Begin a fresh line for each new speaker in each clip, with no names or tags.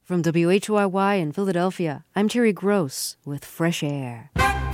From WHYY in Philadelphia, I'm Terry Gross with Fresh Air.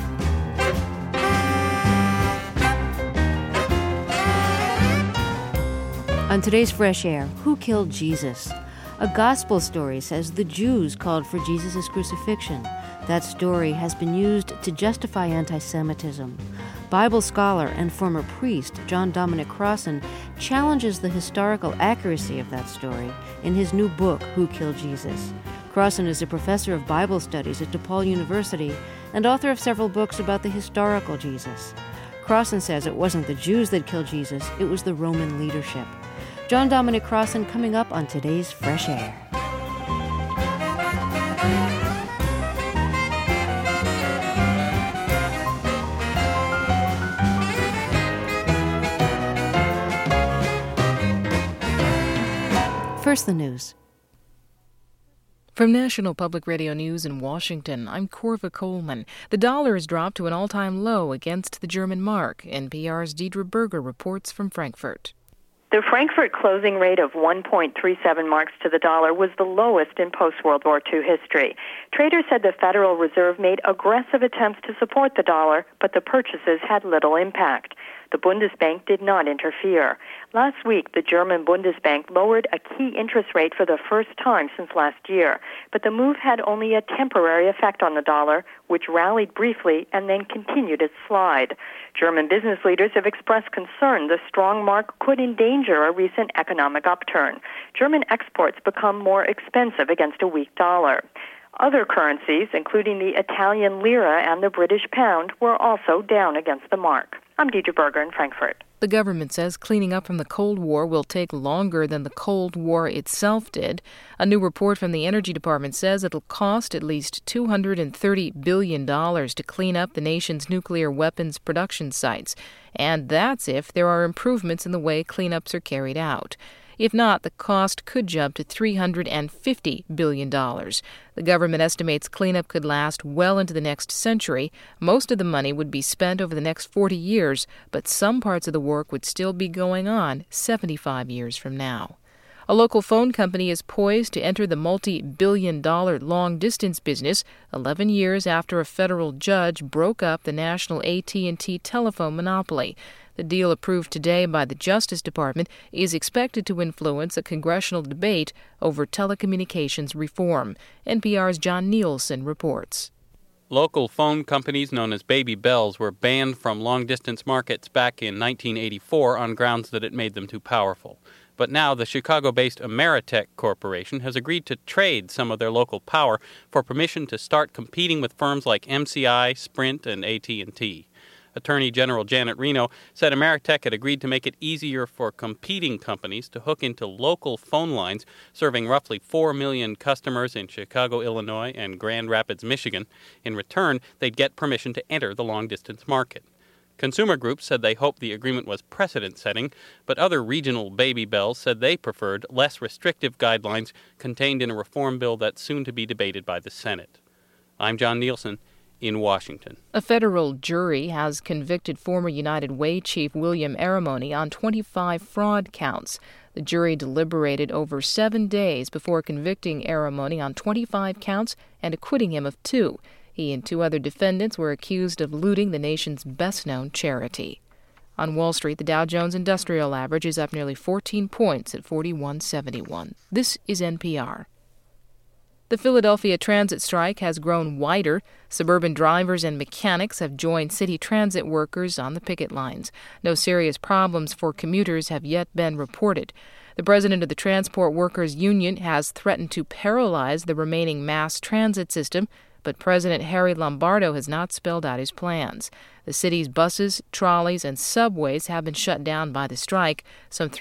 On today's Fresh Air, who killed Jesus? A gospel story says the Jews called for Jesus' crucifixion. That story has been used to justify anti-Semitism. Bible scholar and former priest John Dominic Crossan challenges the historical accuracy of that story in his new book, Who Killed Jesus? Crossan is a professor of Bible studies at DePaul University and author of several books about the historical Jesus. Crossan says it wasn't the Jews that killed Jesus, it was the Roman leadership. John Dominic Crossan coming up on today's Fresh Air. First, the news.
From National Public Radio News in Washington, I'm Corva Coleman. The dollar has dropped to an all-time low against the German mark. NPR's Deidre Berger reports from Frankfurt.
The Frankfurt closing rate of 1.37 marks to the dollar was the lowest in post-World War II history. Traders said the Federal Reserve made aggressive attempts to support the dollar, but the purchases had little impact. The Bundesbank did not interfere. Last week, the German Bundesbank lowered a key interest rate for the first time since last year, but the move had only a temporary effect on the dollar, which rallied briefly and then continued its slide. German business leaders have expressed concern the strong mark could endanger a recent economic upturn. German exports become more expensive against a weak dollar. Other currencies, including the Italian lira and the British pound, were also down against the mark. I'm Deidre Berger in Frankfurt.
The government says cleaning up from the Cold War will take longer than the Cold War itself did. A new report from the Energy Department says it'll cost at least $230 billion to clean up the nation's nuclear weapons production sites. And that's if there are improvements in the way cleanups are carried out. If not, the cost could jump to $350 billion. The government estimates cleanup could last well into the next century. Most of the money would be spent over the next 40 years, but some parts of the work would still be going on 75 years from now. A local phone company is poised to enter the multi-billion-dollar long-distance business 11 years after a federal judge broke up the national AT&T telephone monopoly. The deal approved today by the Justice Department is expected to influence a congressional debate over telecommunications reform. NPR's John Nielsen reports.
Local phone companies known as Baby Bells were banned from long-distance markets back in 1984 on grounds that it made them too powerful. But now the Chicago-based Ameritech Corporation has agreed to trade some of their local power for permission to start competing with firms like MCI, Sprint, and AT&T. Attorney General Janet Reno said Ameritech had agreed to make it easier for competing companies to hook into local phone lines serving roughly 4 million customers in Chicago, Illinois, and Grand Rapids, Michigan. In return, they'd get permission to enter the long-distance market. Consumer groups said they hoped the agreement was precedent-setting, but other regional Baby Bells said they preferred less restrictive guidelines contained in a reform bill that's soon to be debated by the Senate. I'm John Nielsen in Washington.
A federal jury has convicted former United Way chief William Aramoni on 25 fraud counts. The jury deliberated over 7 days before convicting Aramoni on 25 counts and acquitting him of 2. He and 2 other defendants were accused of looting the nation's best-known charity. On Wall Street, the Dow Jones Industrial Average is up nearly 14 points at 4171. This is NPR. The Philadelphia transit strike has grown wider. Suburban drivers and mechanics have joined city transit workers on the picket lines. No serious problems for commuters have yet been reported. The president of the Transport Workers Union has threatened to paralyze the remaining mass transit system, but President Harry Lombardo has not spelled out his plans. The city's buses, trolleys, and subways have been shut down by the strike. Some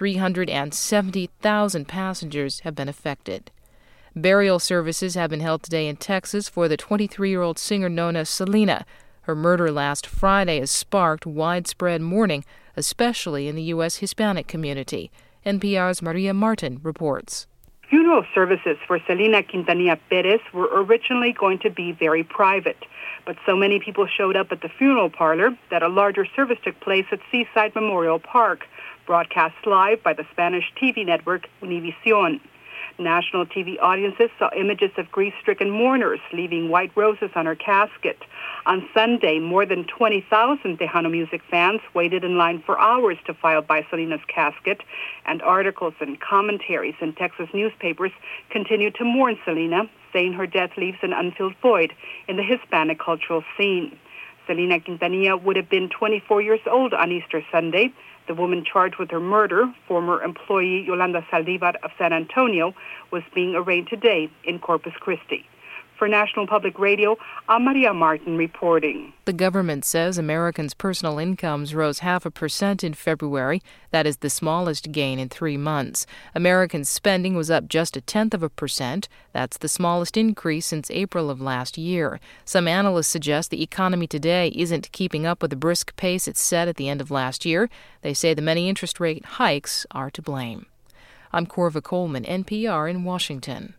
370,000 passengers have been affected. Burial services have been held today in Texas for the 23-year-old singer known as Selena. Her murder last Friday has sparked widespread mourning, especially in the U.S. Hispanic community. NPR's Maria Martin reports.
Funeral services for Selena Quintanilla Perez were originally going to be very private, but so many people showed up at the funeral parlor that a larger service took place at Seaside Memorial Park, broadcast live by the Spanish TV network Univision. National TV audiences saw images of grief-stricken mourners leaving white roses on her casket. On Sunday, more than 20,000 Tejano music fans waited in line for hours to file by Selina's casket, and articles and commentaries in Texas newspapers continued to mourn Selina, saying her death leaves an unfilled void in the Hispanic cultural scene. Selina Quintanilla would have been 24 years old on Easter Sunday. The woman charged with her murder, former employee Yolanda Saldivar of San Antonio, was being arraigned today in Corpus Christi. For National Public Radio, I'm Maria Martin reporting.
The government says Americans' personal incomes rose 0.5% in February. That is the smallest gain in 3 months. Americans' spending was up just 0.1%. That's the smallest increase since April of last year. Some analysts suggest the economy today isn't keeping up with the brisk pace it set at the end of last year. They say the many interest rate hikes are to blame. I'm Corva Coleman, NPR in Washington.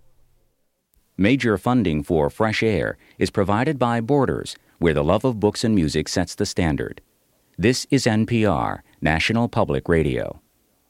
Major funding for Fresh Air is provided by Borders, where the love of books and music sets the standard. This is NPR, National Public Radio.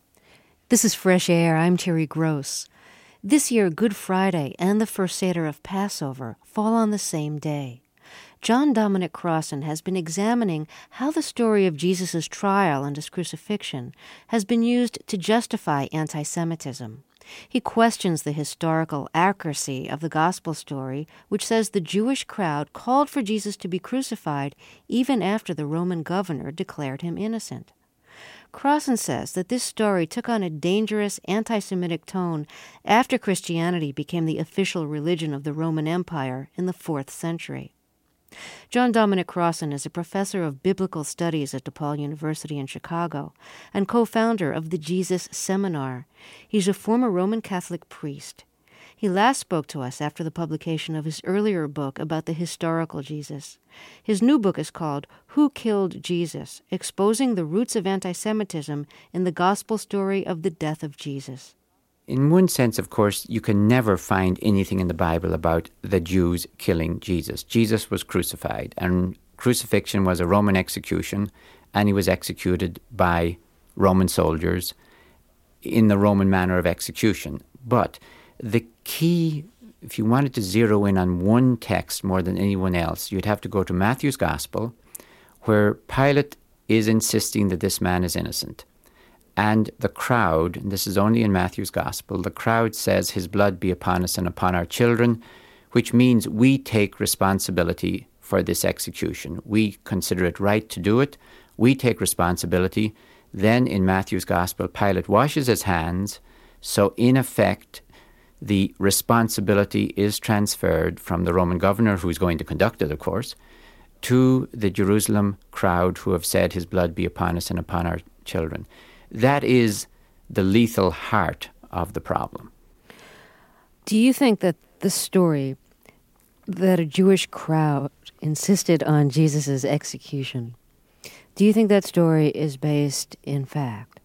This is Fresh Air. I'm Terry Gross. This year, Good Friday and the first Seder of Passover fall on the same day. John Dominic Crossan has been examining how the story of Jesus' trial and his crucifixion has been used to justify anti-Semitism. He questions the historical accuracy of the gospel story, which says the Jewish crowd called for Jesus to be crucified even after the Roman governor declared him innocent. Crossan says that this story took on a dangerous anti-Semitic tone after Christianity became the official religion of the Roman Empire in the 4th century. John Dominic Crossan is a professor of biblical studies at DePaul University in Chicago and co-founder of the Jesus Seminar. He's a former Roman Catholic priest. He last spoke to us after the publication of his earlier book about the historical Jesus. His new book is called Who Killed Jesus? Exposing the Roots of Anti-Semitism in the Gospel Story of the Death of Jesus.
In one sense, of course, you can never find anything in the Bible about the Jews killing Jesus. Jesus was crucified, and crucifixion was a Roman execution, and he was executed by Roman soldiers in the Roman manner of execution. But the key, if you wanted to zero in on one text more than anyone else, you'd have to go to Matthew's Gospel, where Pilate is insisting that this man is innocent. And the crowd, and this is only in Matthew's Gospel, the crowd says, his blood be upon us and upon our children, which means we take responsibility for this execution. We consider it right to do it. We take responsibility. Then in Matthew's Gospel, Pilate washes his hands. So in effect, the responsibility is transferred from the Roman governor, who's going to conduct it, of course, to the Jerusalem crowd who have said, his blood be upon us and upon our children. That is the lethal heart of the problem.
Do you think that the story that a Jewish crowd insisted on Jesus' execution, do you think that story is based in fact?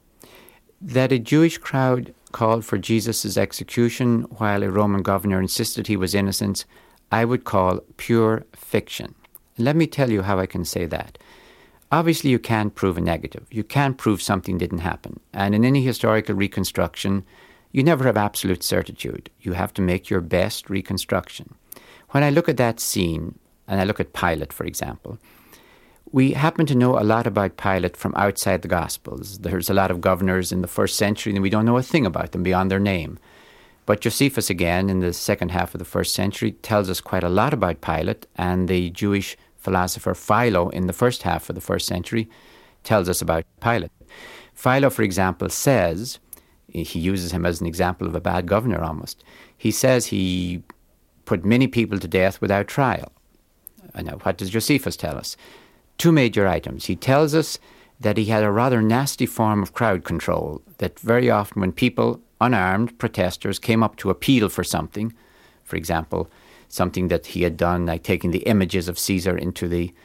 That a Jewish crowd called for Jesus' execution while a Roman governor insisted he was innocent, I would call pure fiction. Let me tell you how I can say that. Obviously, you can't prove a negative. You can't prove something didn't happen. And in any historical reconstruction, you never have absolute certitude. You have to make your best reconstruction. When I look at that scene, and I look at Pilate, for example, we happen to know a lot about Pilate from outside the Gospels. There's a lot of governors in the 1st century, and we don't know a thing about them beyond their name. But Josephus, again, in the second half of the 1st century, tells us quite a lot about Pilate, and the Jewish philosopher Philo in the first half of the 1st century tells us about Pilate. Philo, for example, says, he uses him as an example of a bad governor almost, he says he put many people to death without trial. Now, what does Josephus tell us? 2 major items. He tells us that he had a rather nasty form of crowd control, that very often when people, unarmed protesters, came up to appeal for something, for example, something that he had done, like taking the images of Caesar into the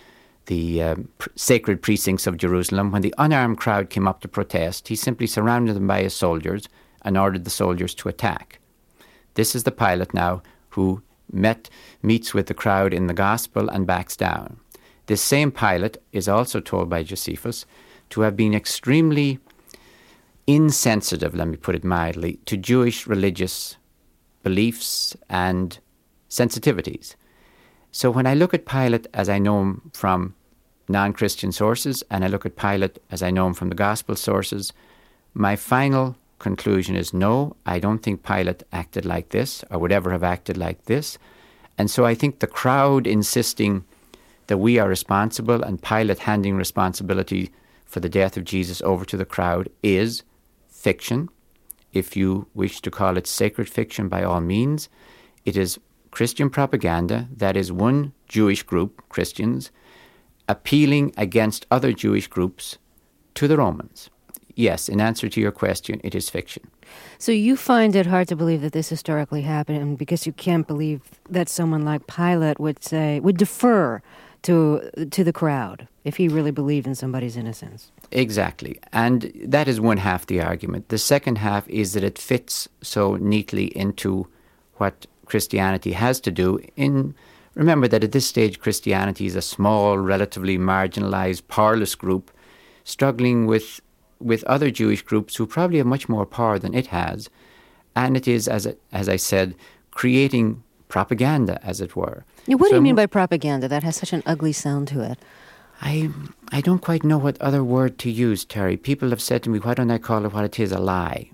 sacred precincts of Jerusalem. When the unarmed crowd came up to protest, he simply surrounded them by his soldiers and ordered the soldiers to attack. This is the Pilate now who meets with the crowd in the Gospel and backs down. This same Pilate is also told by Josephus to have been extremely insensitive, let me put it mildly, to Jewish religious beliefs and sensitivities. So when I look at Pilate as I know him from non-Christian sources, and I look at Pilate as I know him from the gospel sources, my final conclusion is no, I don't think Pilate acted like this or would ever have acted like this. And so I think the crowd insisting that we are responsible and Pilate handing responsibility for the death of Jesus over to the crowd is fiction. If you wish to call it sacred fiction, by all means. It is Christian propaganda, that is one Jewish group, Christians, appealing against other Jewish groups to the Romans. Yes, in answer to your question, it is fiction.
So you find it hard to believe that this historically happened because you can't believe that someone like Pilate would defer to the crowd if he really believed in somebody's innocence.
Exactly. And that is one half the argument. The second half is that it fits so neatly into what Christianity has to do. Remember that at this stage, Christianity is a small, relatively marginalized, powerless group struggling with other Jewish groups who probably have much more power than it has. And it is, as I said, creating propaganda, as it were.
Yeah, what do you mean by propaganda? That has such an ugly sound to it.
I don't quite know what other word to use, Terry. People have said to me, why don't I call it what it is, a lie?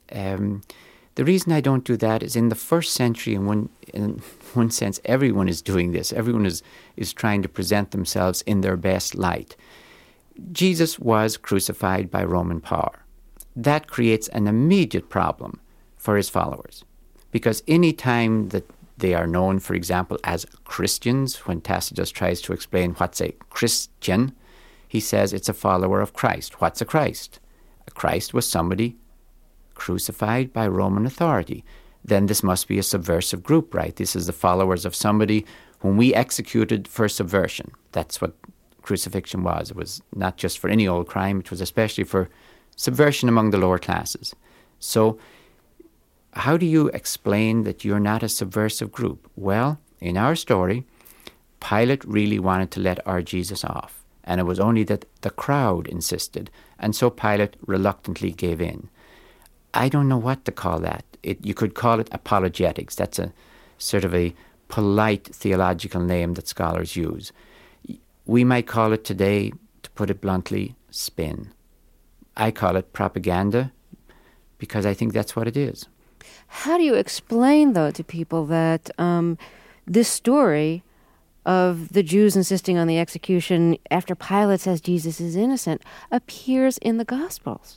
The reason I don't do that is in the first century, in one sense, everyone is doing this. Everyone is trying to present themselves in their best light. Jesus was crucified by Roman power. That creates an immediate problem for his followers. Because any time that they are known, for example, as Christians, when Tacitus tries to explain what's a Christian, he says it's a follower of Christ. What's a Christ? A Christ was somebody crucified by Roman authority. Then this must be a subversive group, right? This is the followers of somebody whom we executed for subversion. That's what crucifixion was. It was not just for any old crime, it was especially for subversion among the lower classes. So how do you explain that you're not a subversive group? Well, in our story, Pilate really wanted to let our Jesus off, and it was only that the crowd insisted, and so Pilate reluctantly gave in. I don't know what to call that. You could call it apologetics. That's a sort of a polite theological name that scholars use. We might call it today, to put it bluntly, spin. I call it propaganda because I think that's what it is.
How do you explain, though, to people that this story of the Jews insisting on the execution after Pilate says Jesus is innocent appears in the Gospels?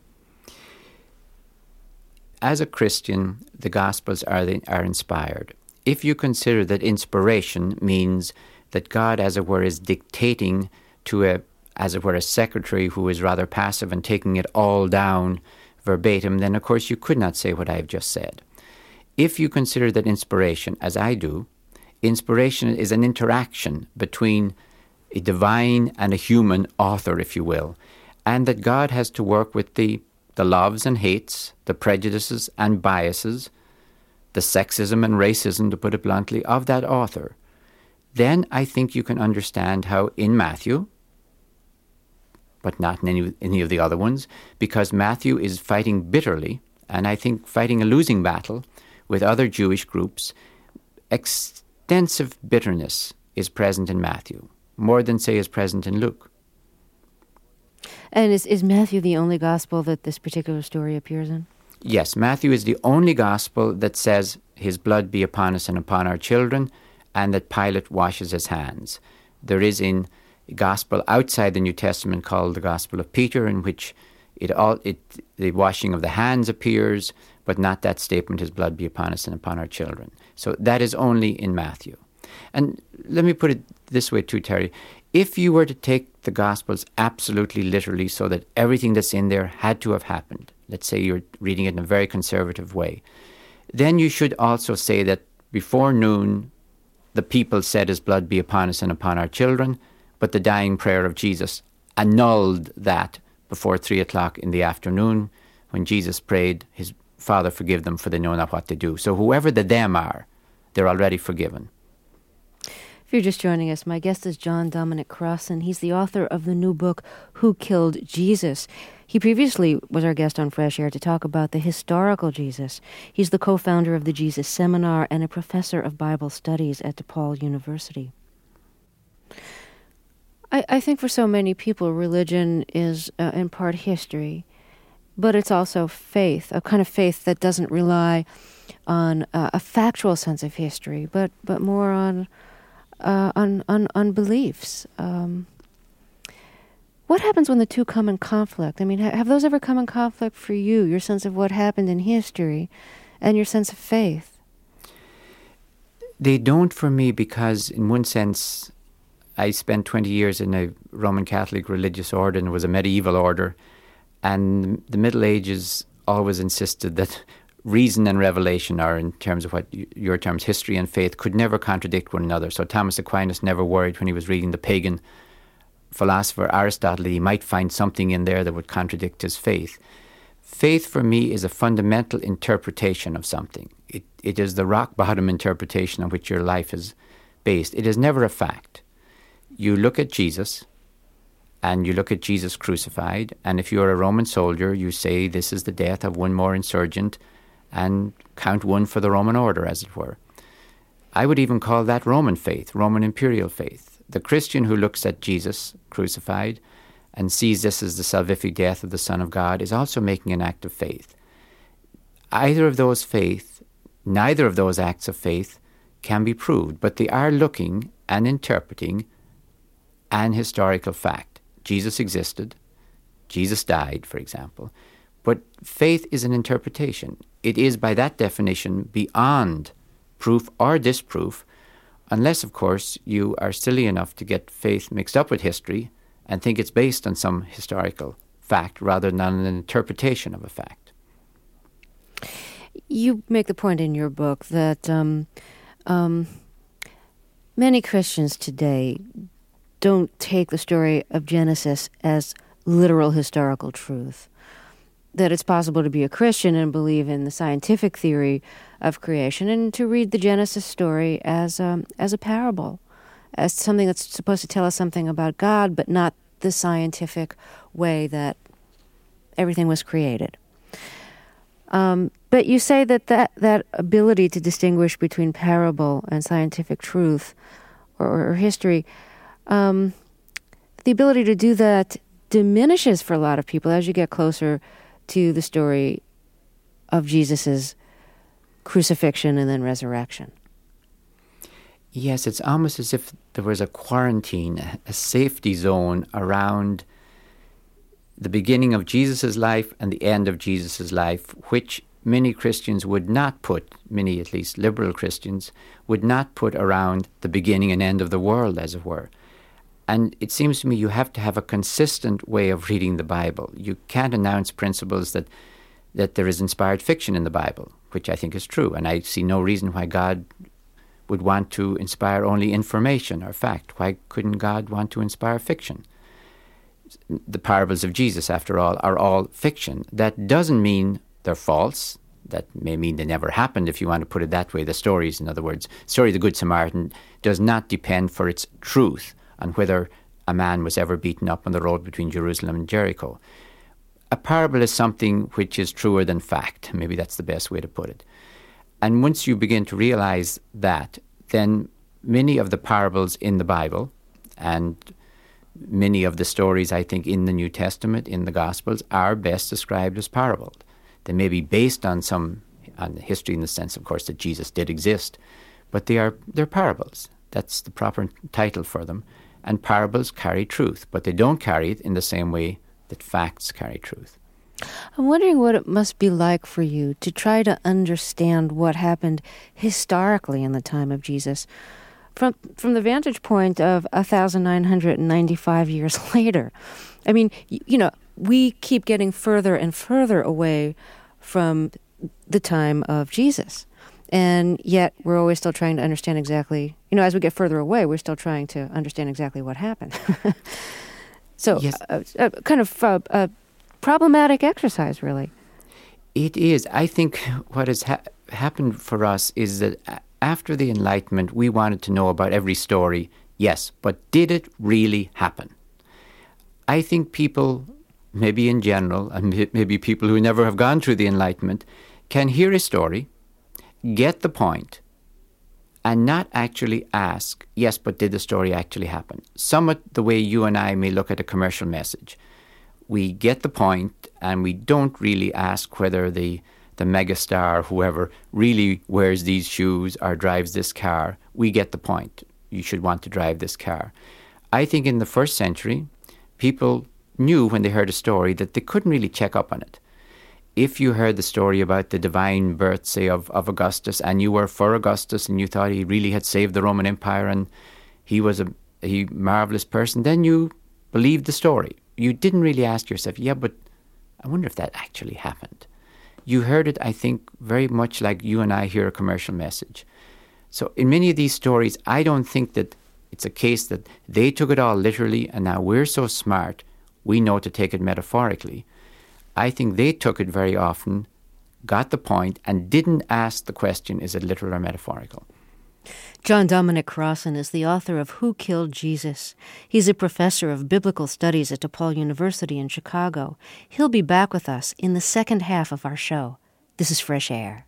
As a Christian, the Gospels are inspired. If you consider that inspiration means that God, as it were, is dictating to a secretary who is rather passive and taking it all down verbatim, then of course you could not say what I've just said. If you consider that inspiration, as I do, inspiration is an interaction between a divine and a human author, if you will, and that God has to work with the loves and hates, the prejudices and biases, the sexism and racism, to put it bluntly, of that author, then I think you can understand how in Matthew, but not in any of the other ones, because Matthew is fighting bitterly, and I think fighting a losing battle with other Jewish groups. Extensive bitterness is present in Matthew, more than, say, is present in Luke.
And is Matthew the only gospel that this particular story appears in?
Yes, Matthew is the only gospel that says his blood be upon us and upon our children, and that Pilate washes his hands. There is a gospel outside the New Testament called the Gospel of Peter, in which the washing of the hands appears, but not that statement, his blood be upon us and upon our children. So that is only in Matthew. And let me put it this way too, Terry. If you were to take the Gospels absolutely literally, so that everything that's in there had to have happened, let's say you're reading it in a very conservative way, then you should also say that before noon, the people said his blood be upon us and upon our children, but the dying prayer of Jesus annulled that before 3 o'clock in the afternoon, when Jesus prayed, his Father forgive them, for they know not what they do. So whoever the them are, they're already forgiven.
you're just joining us, my guest is John Dominic Crossan. He's the author of the new book, Who Killed Jesus? He previously was our guest on Fresh Air to talk about the historical Jesus. He's the co-founder of the Jesus Seminar and a professor of Bible studies at DePaul University. I think for so many people, religion is in part history, but it's also faith, a kind of faith that doesn't rely on a factual sense of history, but more on beliefs. What happens when the two come in conflict? I mean, have those ever come in conflict for you, your sense of what happened in history and your sense of faith?
They don't for me because, in one sense, I spent 20 years in a Roman Catholic religious order, and it was a medieval order. And the Middle Ages always insisted that reason and revelation, or in terms of what your terms, history and faith, could never contradict one another. So Thomas Aquinas never worried when he was reading the pagan philosopher Aristotle that he might find something in there that would contradict his faith. Faith for me is a fundamental interpretation of something. It is the rock bottom interpretation on which your life is based. It is never a fact. You look at Jesus, and you look at Jesus crucified, and if you're a Roman soldier, you say this is the death of one more insurgent, and count one for the Roman order, as it were. I would even call that Roman faith, Roman imperial faith. The Christian who looks at Jesus crucified and sees this as the salvific death of the Son of God is also making an act of faith. Neither of those acts of faith can be proved, but they are looking and interpreting an historical fact. Jesus existed. Jesus died, for example. But faith is an interpretation. It is, by that definition, beyond proof or disproof, unless, of course, you are silly enough to get faith mixed up with history and think it's based on some historical fact rather than an interpretation of a fact.
You make the point in your book that many Christians today don't take the story of Genesis as literal historical truth. That it's possible to be a Christian and believe in the scientific theory of creation and to read the Genesis story as a parable, as something that's supposed to tell us something about God, but not the scientific way that everything was created. But you say that ability to distinguish between parable and scientific truth or history, the ability to do that diminishes for a lot of people as you get closer to the story of Jesus' crucifixion and then resurrection.
Yes, it's almost as if there was a quarantine, a safety zone around the beginning of Jesus' life and the end of Jesus' life, which many Christians would not put, many at least liberal Christians, would not put around the beginning and end of the world, as it were. And it seems to me you have to have a consistent way of reading the Bible. You can't announce principles that there is inspired fiction in the Bible, which I think is true. And I see no reason why God would want to inspire only information or fact. Why couldn't God want to inspire fiction? The parables of Jesus, after all, are all fiction. That doesn't mean they're false. That may mean they never happened, if you want to put it that way. The stories, in other words, story of the Good Samaritan does not depend for its truth on whether a man was ever beaten up on the road between Jerusalem and Jericho. A parable is something which is truer than fact. Maybe that's the best way to put it. And once you begin to realize that, then many of the parables in the Bible and many of the stories, I think, in the New Testament, in the Gospels, are best described as parables. They may be based on history in the sense, of course, that Jesus did exist, but they're parables. That's the proper title for them. And parables carry truth, but they don't carry it in the same way that facts carry truth.
I'm wondering what it must be like for you to try to understand what happened historically in the time of Jesus from the vantage point of 1,995 years later. I mean, we keep getting further and further away from the time of Jesus. And yet we're always still trying to understand exactly, as we get further away, we're still trying to understand exactly what happened. So yes. Kind of a problematic exercise, really.
It is. I think what has happened for us is that after the Enlightenment, we wanted to know about every story. Yes, but did it really happen? I think people, maybe in general, and maybe people who never have gone through the Enlightenment, can hear a story, get the point, and not actually ask, yes, but did the story actually happen? Somewhat the way you and I may look at a commercial message. We get the point, and we don't really ask whether the megastar, whoever, really wears these shoes or drives this car. We get the point. You should want to drive this car. I think in the first century, people knew when they heard a story that they couldn't really check up on it. If you heard the story about the divine birth, say, of Augustus, and you were for Augustus and you thought he really had saved the Roman Empire and he was a marvelous person, then you believed the story. You didn't really ask yourself, yeah, but I wonder if that actually happened. You heard it, I think, very much like you and I hear a commercial message. So in many of these stories, I don't think that it's a case that they took it all literally and now we're so smart, we know to take it metaphorically. I think they took it very often, got the point, and didn't ask the question, is it literal or metaphorical?
John Dominic Crossan is the author of Who Killed Jesus? He's a professor of biblical studies at DePaul University in Chicago. He'll be back with us in the second half of our show. This is Fresh Air.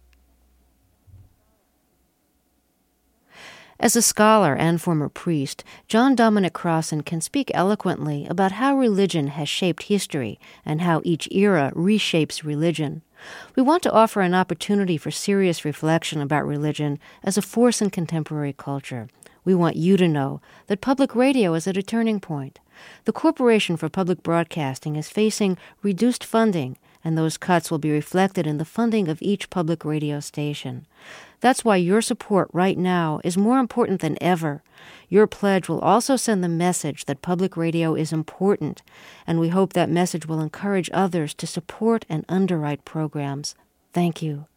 As a scholar and former priest, John Dominic Crossan can speak eloquently about how religion has shaped history and how each era reshapes religion. We want to offer an opportunity for serious reflection about religion as a force in contemporary culture. We want you to know that public radio is at a turning point. The Corporation for Public Broadcasting is facing reduced funding, and those cuts will be reflected in the funding of each public radio station. That's why your support right now is more important than ever. Your pledge will also send the message that public radio is important, and we hope that message will encourage others to support and underwrite programs. Thank you.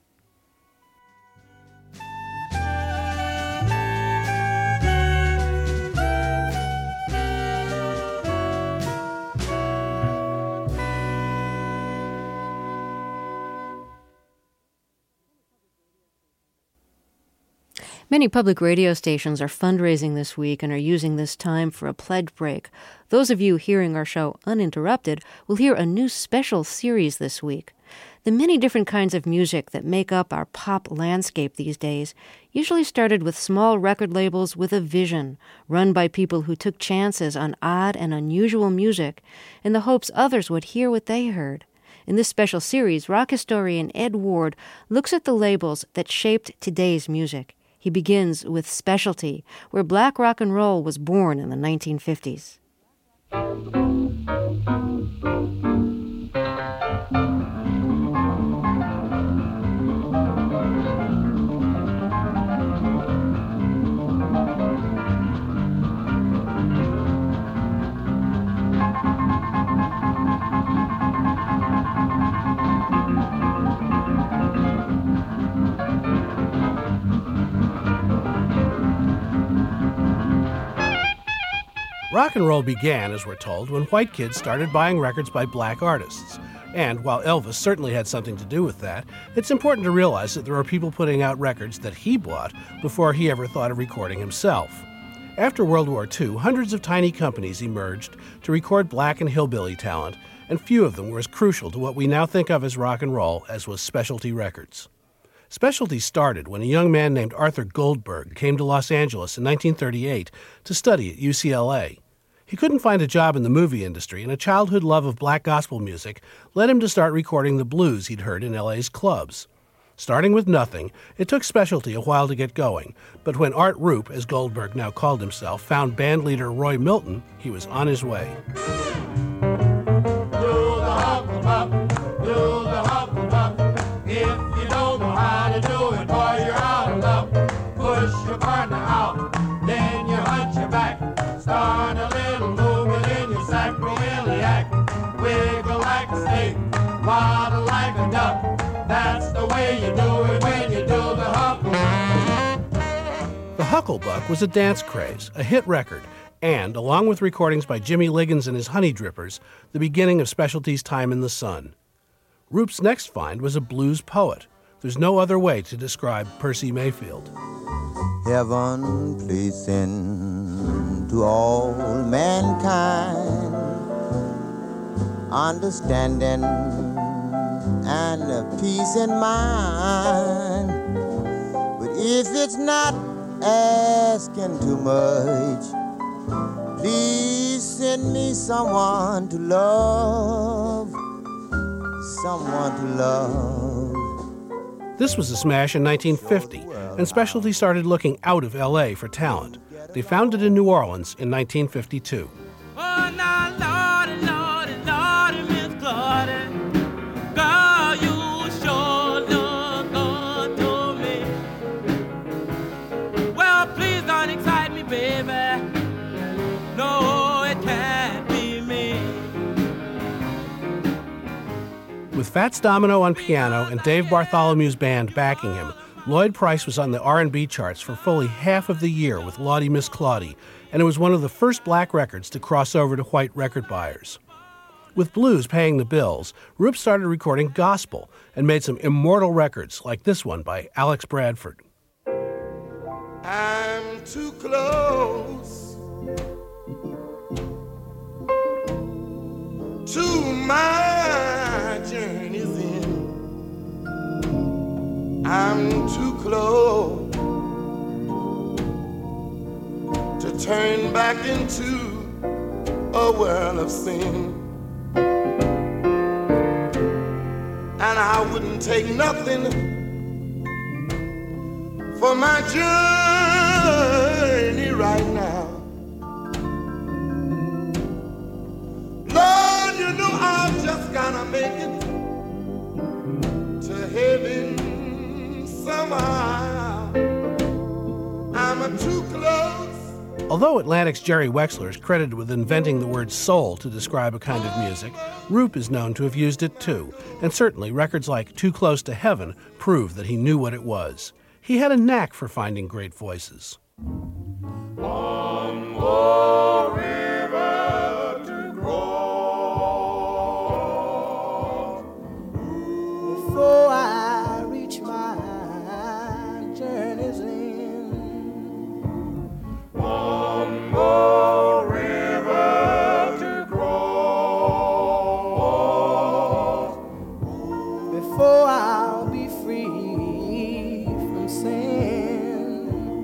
Many public radio stations are fundraising this week and are using this time for a pledge break. Those of you hearing our show uninterrupted will hear a new special series this week. The many different kinds of music that make up our pop landscape these days usually started with small record labels with a vision, run by people who took chances on odd and unusual music in the hopes others would hear what they heard. In this special series, rock historian Ed Ward looks at the labels that shaped today's music. He begins with Specialty, where black rock and roll was born in the 1950s.
Rock and roll began, as we're told, when white kids started buying records by black artists. And while Elvis certainly had something to do with that, it's important to realize that there are people putting out records that he bought before he ever thought of recording himself. After World War II, hundreds of tiny companies emerged to record black and hillbilly talent, and few of them were as crucial to what we now think of as rock and roll as was Specialty Records. Specialty started when a young man named Arthur Goldberg came to Los Angeles in 1938 to study at UCLA. He couldn't find a job in the movie industry, and a childhood love of black gospel music led him to start recording the blues he'd heard in LA's clubs. Starting with nothing, it took Specialty a while to get going, but when Art Rupe, as Goldberg now called himself, found bandleader Roy Milton, he was on his way.
Waddle like a duck. That's the way you do it when you do the hucklebuck.
The Hucklebuck was a dance craze, a hit record, and, along with recordings by Jimmy Liggins and his Honey Drippers, the beginning of Specialty's time in the sun. Rupe's next find was a blues poet, There's no other way to describe Percy Mayfield.
Heaven placing to all mankind understanding and peace in mind. But if it's not asking too much, please send me someone to love, someone to love.
This was a smash in 1950, and Specialty started looking out of L.A. for talent. They found it in New Orleans in 1952.
Oh, now, Lordy, Lordy, Lordy, Miss Claudia, girl, you sure look good to me. Well, please don't excite me, baby. No, it can't be me.
With Fats Domino on piano and Dave Bartholomew's band backing him, Lloyd Price was on the R&B charts for fully half of the year with Lawdy Miss Claudie, and it was one of the first black records to cross over to white record buyers. With blues paying the bills, Roop started recording gospel and made some immortal records like this one by Alex Bradford.
I'm too close to my journey's end. I'm too close to turn back into a world of sin. And I wouldn't take nothing for my journey right now. Lord, you know I'm just gonna make it to heaven somehow. I'm too close.
Although Atlantic's Jerry Wexler is credited with inventing the word soul to describe a kind of music, Roop is known to have used it too, and certainly records like Too Close to Heaven prove that he knew what it was. He had a knack for finding great voices.
One more river to cross before I reach my journey's end. One more river to cross before I'll be free from sin.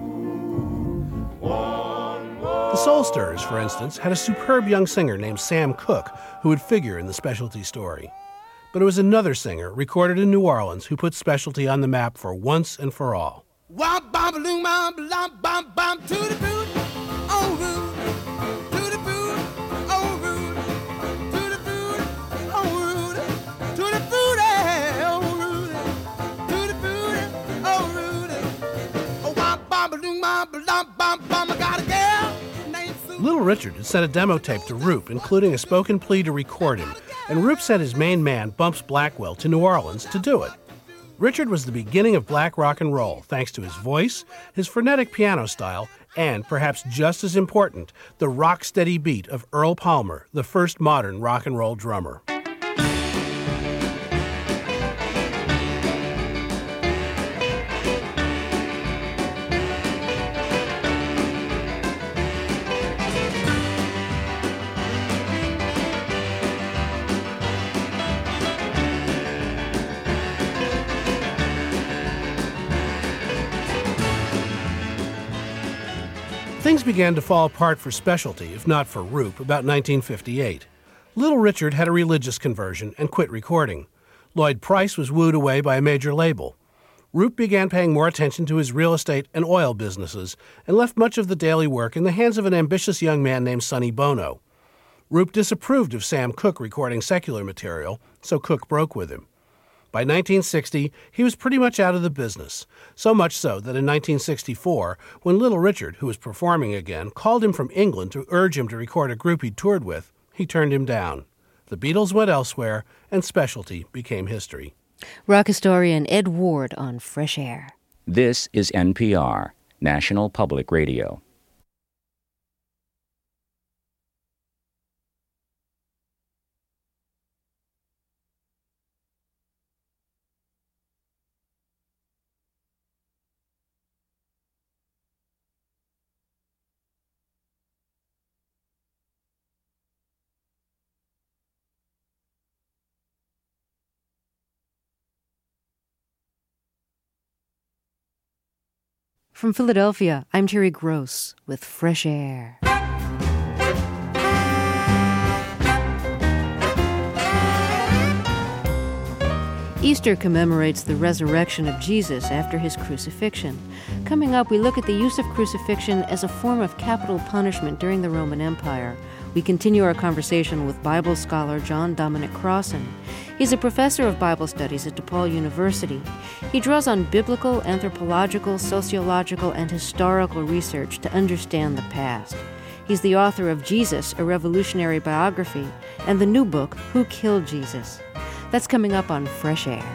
The Soul Stirrers, for instance, had a superb young singer named Sam Cooke who would figure in the Specialty story. But it was another singer, recorded in New Orleans, who put Specialty on the map for once and for all.
Wop bam loom bam bam bam bam to the boot, oh root, to the boot, oh root, to the boot, oh root, to the boot, oh root, to the boot, oh root, oh wop bam loom bam bam bam bam. I got a girl named Sue.
Little Richard had sent a demo tape to Roop, including a spoken plea to record him, and Roop sent his main man, Bumps Blackwell, to New Orleans to do it. Richard was the beginning of black rock and roll, thanks to his voice, his frenetic piano style, and, perhaps just as important, the rock-steady beat of Earl Palmer, the first modern rock and roll drummer. Things began to fall apart for Specialty, if not for Roop, about 1958. Little Richard had a religious conversion and quit recording. Lloyd Price was wooed away by a major label. Roop began paying more attention to his real estate and oil businesses and left much of the daily work in the hands of an ambitious young man named Sonny Bono. Roop disapproved of Sam Cooke recording secular material, so Cooke broke with him. By 1960, he was pretty much out of the business, so much so that in 1964, when Little Richard, who was performing again, called him from England to urge him to record a group he'd toured with, he turned him down. The Beatles went elsewhere, and Specialty became history.
Rock historian Ed Ward on Fresh Air.
This is NPR, National Public Radio.
From Philadelphia, I'm Terry Gross with Fresh Air. Easter commemorates the resurrection of Jesus after his crucifixion. Coming up, we look at the use of crucifixion as a form of capital punishment during the Roman Empire. We continue our conversation with Bible scholar John Dominic Crossan. He's a professor of Bible studies at DePaul University. He draws on biblical, anthropological, sociological, and historical research to understand the past. He's the author of Jesus, a Revolutionary Biography, and the new book, Who Killed Jesus? That's coming up on Fresh Air.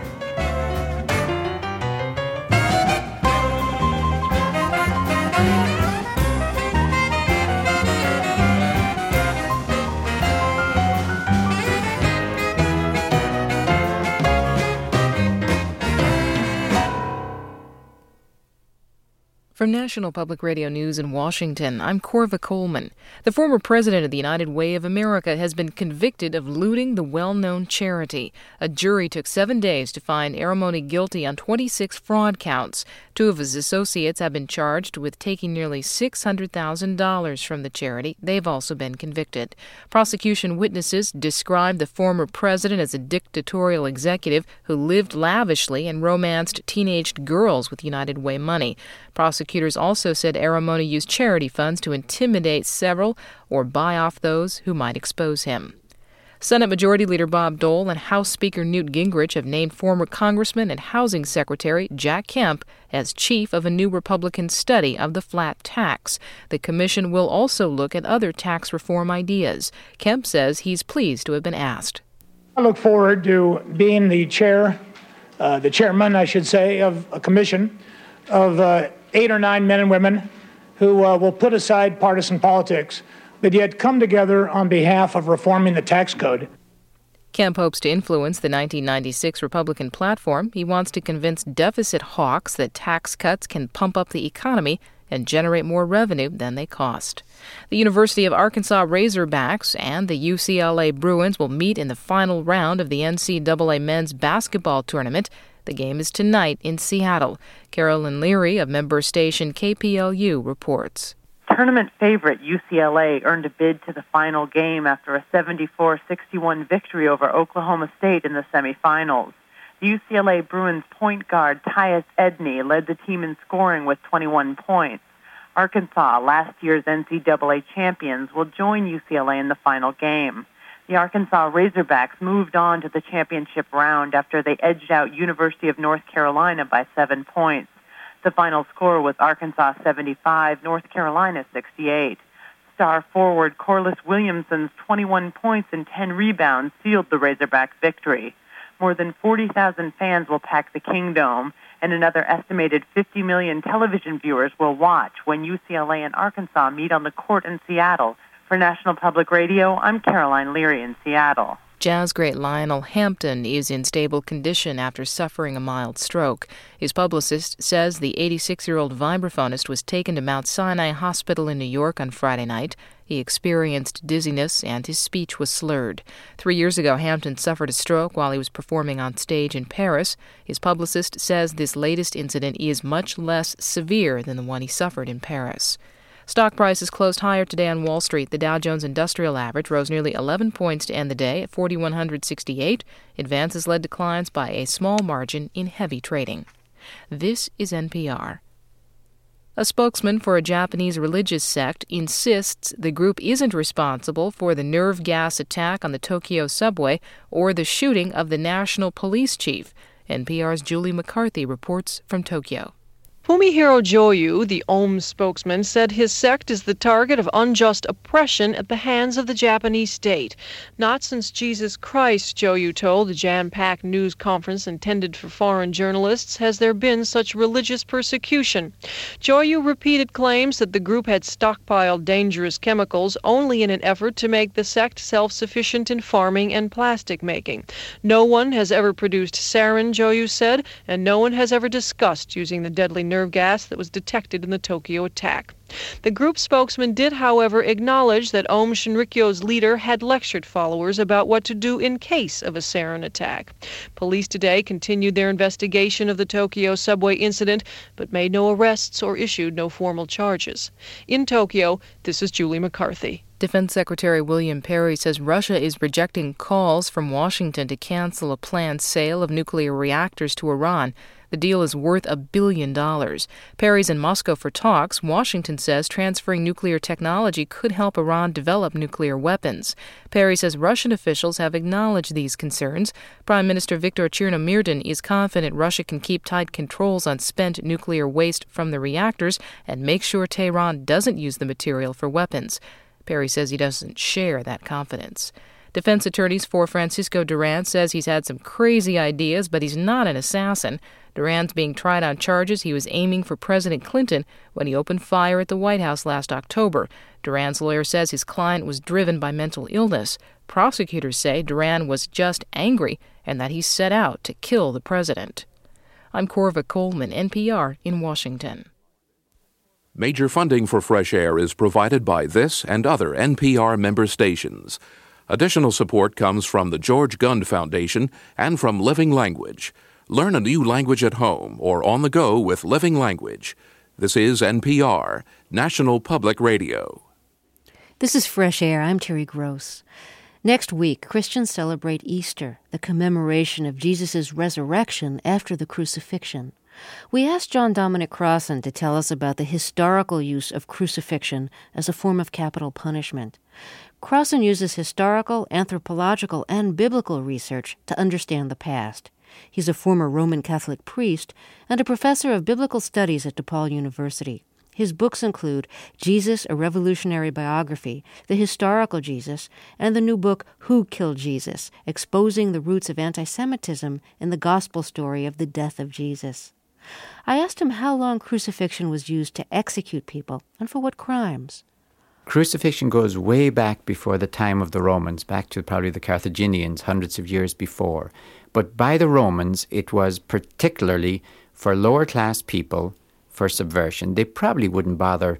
From National Public Radio News in Washington, I'm Corva Coleman. The former president of the United Way of America has been convicted of looting the well-known charity. A jury took 7 days to find Aramoni guilty on 26 fraud counts. 2 of his associates have been charged with taking nearly $600,000 from the charity. They've also been convicted. Prosecution witnesses described the former president as a dictatorial executive who lived lavishly and romanced teenaged girls with United Way money. Prosecutors also said Aramoni used charity funds to intimidate several or buy off those who might expose him. Senate Majority Leader Bob Dole and House Speaker Newt Gingrich have named former Congressman and Housing Secretary Jack Kemp as chief of a new Republican study of the flat tax. The commission will also look at other tax reform ideas. Kemp says he's pleased to have been asked.
I look forward to being the chairman, I should say, of a commission of 8 or 9 men and women who will put aside partisan politics, but yet come together on behalf of reforming the tax code.
Kemp hopes to influence the 1996 Republican platform. He wants to convince deficit hawks that tax cuts can pump up the economy and generate more revenue than they cost. The University of Arkansas Razorbacks and the UCLA Bruins will meet in the final round of the NCAA men's basketball tournament. The game is tonight in Seattle. Carolyn Leary of member station KPLU reports.
Tournament favorite UCLA earned a bid to the final game after a 74-61 victory over Oklahoma State in the semifinals. The UCLA Bruins point guard Tyus Edney led the team in scoring with 21 points. Arkansas, last year's NCAA champions, will join UCLA in the final game. The Arkansas Razorbacks moved on to the championship round after they edged out University of North Carolina by 7 points. The final score was Arkansas 75, North Carolina 68. Star forward Corliss Williamson's 21 points and 10 rebounds sealed the Razorbacks' victory. More than 40,000 fans will pack the Kingdome, and another estimated 50 million television viewers will watch when UCLA and Arkansas meet on the court in Seattle. For National Public Radio, I'm Caroline Leary in Seattle.
Jazz great Lionel Hampton is in stable condition after suffering a mild stroke. His publicist says the 86-year-old vibraphonist was taken to Mount Sinai Hospital in New York on Friday night. He experienced dizziness and his speech was slurred. 3 years ago, Hampton suffered a stroke while he was performing on stage in Paris. His publicist says this latest incident is much less severe than the one he suffered in Paris. Stock prices closed higher today on Wall Street. The Dow Jones Industrial Average rose nearly 11 points to end the day at 4,168. Advances led declines by a small margin in heavy trading. This is NPR. A spokesman for a Japanese religious sect insists the group isn't responsible for the nerve gas attack on the Tokyo subway or the shooting of the national police chief. NPR's Julie McCarthy reports from Tokyo.
Fumihiro Joyu, the Om spokesman, said his sect is the target of unjust oppression at the hands of the Japanese state. Not since Jesus Christ, Joyu told the jam-packed news conference intended for foreign journalists, has there been such religious persecution. Joyu repeated claims that the group had stockpiled dangerous chemicals only in an effort to make the sect self-sufficient in farming and plastic making. No one has ever produced sarin, Joyu said, and no one has ever discussed using the deadly nerve nerve gas that was detected in the Tokyo attack. The group spokesman did, however, acknowledge that Aum Shinrikyo's leader had lectured followers about what to do in case of a sarin attack. Police today continued their investigation of the Tokyo subway incident, but made no arrests or issued no formal charges. In Tokyo, this is Julie McCarthy.
Defense Secretary William Perry says Russia is rejecting calls from Washington to cancel a planned sale of nuclear reactors to Iran. The deal is worth $1 billion. Perry's in Moscow for talks. Washington says transferring nuclear technology could help Iran develop nuclear weapons. Perry says Russian officials have acknowledged these concerns. Prime Minister Viktor Chernomyrdin is confident Russia can keep tight controls on spent nuclear waste from the reactors and make sure Tehran doesn't use the material for weapons. Perry says he doesn't share that confidence. Defense attorneys for Francisco Duran says he's had some crazy ideas, but he's not an assassin. Duran's being tried on charges he was aiming for President Clinton when he opened fire at the White House last October. Duran's lawyer says his client was driven by mental illness. Prosecutors say Duran was just angry and that he set out to kill the president. I'm Corva Coleman, NPR in Washington.
Major funding for Fresh Air is provided by this and other NPR member stations. Additional support comes from the George Gund Foundation and from Living Language. Learn a new language at home or on the go with Living Language. This is NPR, National Public Radio.
This is Fresh Air. I'm Terry Gross. Next week, Christians celebrate Easter, the commemoration of Jesus' resurrection after the crucifixion. We asked John Dominic Crossan to tell us about the historical use of crucifixion as a form of capital punishment. Crossan uses historical, anthropological, and biblical research to understand the past. He's a former Roman Catholic priest and a professor of biblical studies at DePaul University. His books include Jesus, A Revolutionary Biography, The Historical Jesus, and the new book, Who Killed Jesus?, exposing the roots of anti-Semitism in the gospel story of the death of Jesus. I asked him how long crucifixion was used to execute people and for what crimes.
Crucifixion goes way back before the time of the Romans, back to probably the Carthaginians hundreds of years before. But by the Romans, it was particularly for lower class people for subversion. They probably wouldn't bother,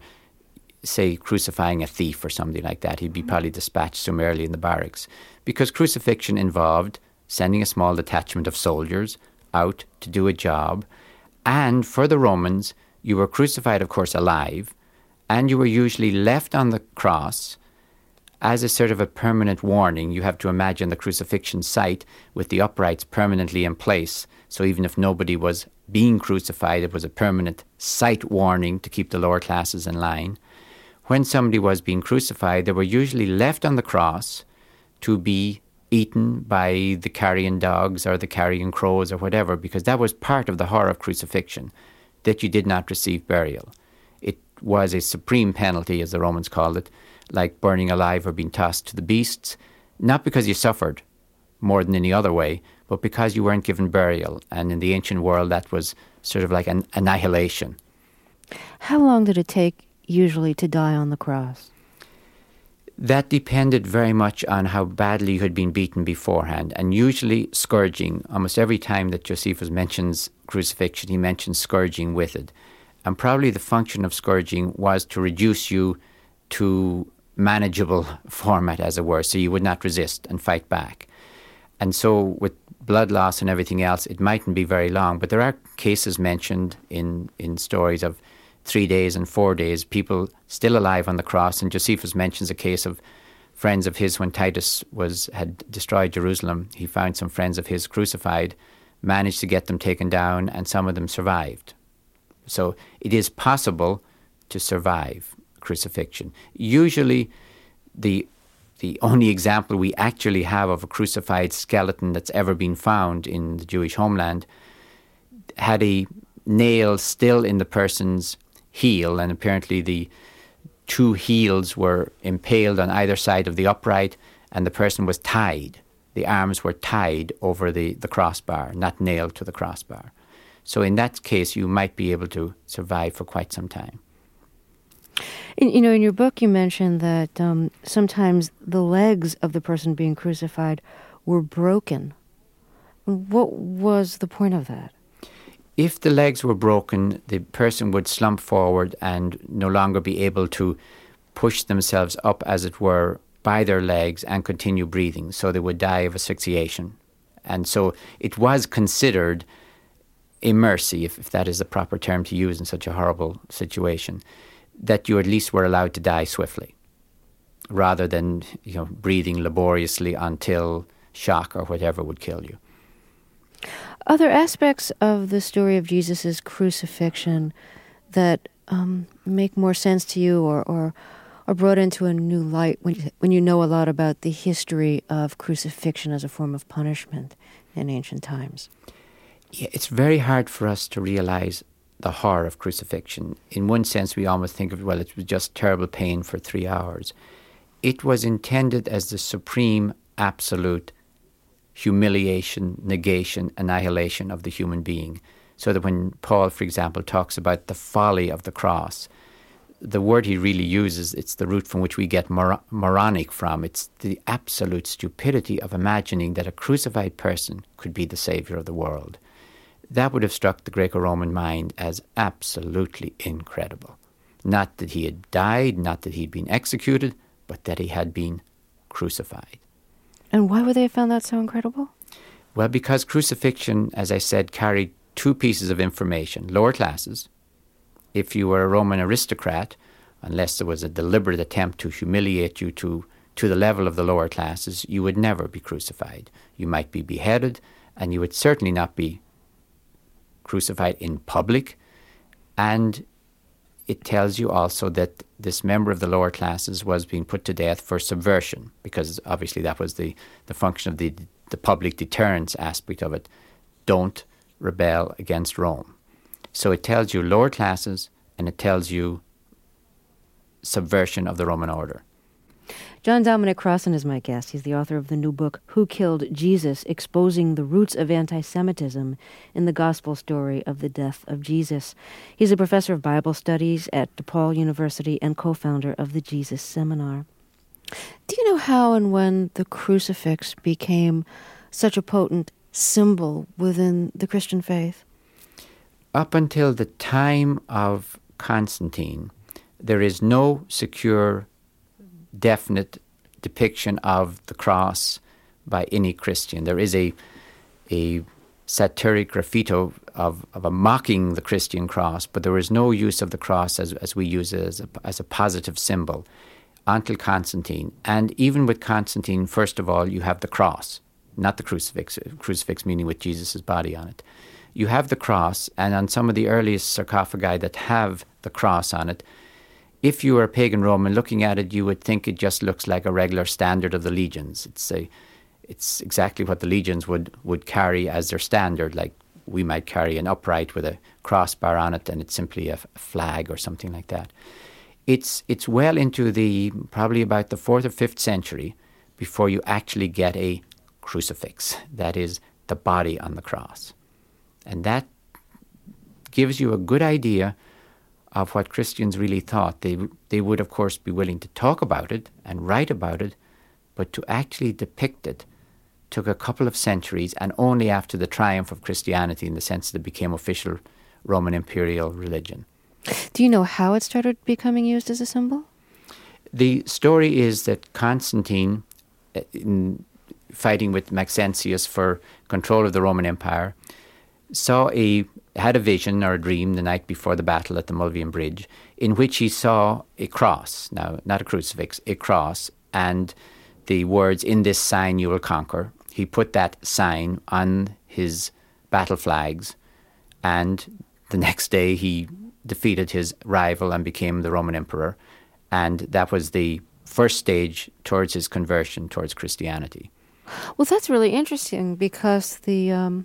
say, crucifying a thief or something like that. He'd be probably dispatched summarily in the barracks. Because crucifixion involved sending a small detachment of soldiers out to do a job. And for the Romans, you were crucified, of course, alive, and you were usually left on the cross as a sort of a permanent warning. You have to imagine the crucifixion site with the uprights permanently in place. So even if nobody was being crucified, it was a permanent sight warning to keep the lower classes in line. When somebody was being crucified, they were usually left on the cross to be eaten by the carrion dogs or the carrion crows or whatever, because that was part of the horror of crucifixion, that you did not receive burial. It was a supreme penalty, as the Romans called it, like burning alive or being tossed to the beasts, not because you suffered more than any other way, but because you weren't given burial. And in the ancient world, that was sort of like an annihilation.
How long did it take usually to die on the cross?
That depended very much on how badly you had been beaten beforehand, and usually scourging. Almost every time that Josephus mentions crucifixion, he mentions scourging with it. And probably the function of scourging was to reduce you to manageable format, as it were, so you would not resist and fight back. And so with blood loss and everything else, it mightn't be very long, but there are cases mentioned in stories of 3 days and 4 days, people still alive on the cross. And Josephus mentions a case of friends of his when Titus had destroyed Jerusalem. He found some friends of his crucified, managed to get them taken down, and some of them survived. So it is possible to survive crucifixion. Usually the only example we actually have of a crucified skeleton that's ever been found in the Jewish homeland had a nail still in the person's heel, and apparently the two heels were impaled on either side of the upright, and the person was tied. The arms were tied over the crossbar, not nailed to the crossbar. So in that case, you might be able to survive for quite some time.
In your book, you mentioned that sometimes the legs of the person being crucified were broken. What was the point of that?
If the legs were broken, the person would slump forward and no longer be able to push themselves up, as it were, by their legs and continue breathing. So they would die of asphyxiation. And so it was considered a mercy, if that is the proper term to use in such a horrible situation, that you at least were allowed to die swiftly, rather than breathing laboriously until shock or whatever would kill you.
Other aspects of the story of Jesus' crucifixion that make more sense to you or brought into a new light when you know a lot about the history of crucifixion as a form of punishment in ancient times?
Yeah, it's very hard for us to realize the horror of crucifixion. In one sense, we almost think of, well, it was just terrible pain for 3 hours. It was intended as the supreme, absolute humiliation, negation, annihilation of the human being. So that when Paul, for example, talks about the folly of the cross, the word he really uses, it's the root from which we get moronic from. It's the absolute stupidity of imagining that a crucified person could be the savior of the world. That would have struck the Greco-Roman mind as absolutely incredible. Not that he had died, not that he'd been executed, but that he had been crucified.
And why would they have found that so incredible?
Well, because crucifixion, as I said, carried two pieces of information. Lower classes, if you were a Roman aristocrat, unless there was a deliberate attempt to humiliate you to the level of the lower classes, you would never be crucified. You might be beheaded, and you would certainly not be crucified in public. And it tells you also that this member of the lower classes was being put to death for subversion, because obviously that was the function of the public deterrence aspect of it. Don't rebel against Rome. So it tells you lower classes, and it tells you subversion of the Roman order.
John Dominic Crossan is my guest. He's the author of the new book, Who Killed Jesus? Exposing the Roots of Anti-Semitism in the Gospel Story of the Death of Jesus. He's a professor of Bible Studies at DePaul University and co-founder of the Jesus Seminar. Do you know how and when the crucifix became such a potent symbol within the Christian faith?
Up until the time of Constantine, there is no secure, definite depiction of the cross by any Christian. There is a satiric graffito of a mocking the Christian cross, but there is no use of the cross as we use it as a positive symbol until Constantine. And even with Constantine, first of all, you have the cross, not the crucifix meaning with Jesus' body on it. You have the cross, and on some of the earliest sarcophagi that have the cross on it, if you were a pagan Roman looking at it, you would think it just looks like a regular standard of the legions. It's exactly what the legions would carry as their standard, like we might carry an upright with a crossbar on it, and it's simply a flag or something like that. It's well into probably about the 4th or 5th century before you actually get a crucifix, that is, the body on the cross. And that gives you a good idea of what Christians really thought. They would, of course, be willing to talk about it and write about it, but to actually depict it took a couple of centuries, and only after the triumph of Christianity, in the sense that it became official Roman imperial religion.
Do you know how it started becoming used as a symbol?
The story is that Constantine, in fighting with Maxentius for control of the Roman Empire, had a vision or a dream the night before the battle at the Mulvian Bridge, in which he saw a cross, now not a crucifix, a cross, and the words, "In this sign you will conquer." He put that sign on his battle flags, and the next day he defeated his rival and became the Roman emperor, and that was the first stage towards his conversion towards Christianity.
Well, that's really interesting, because the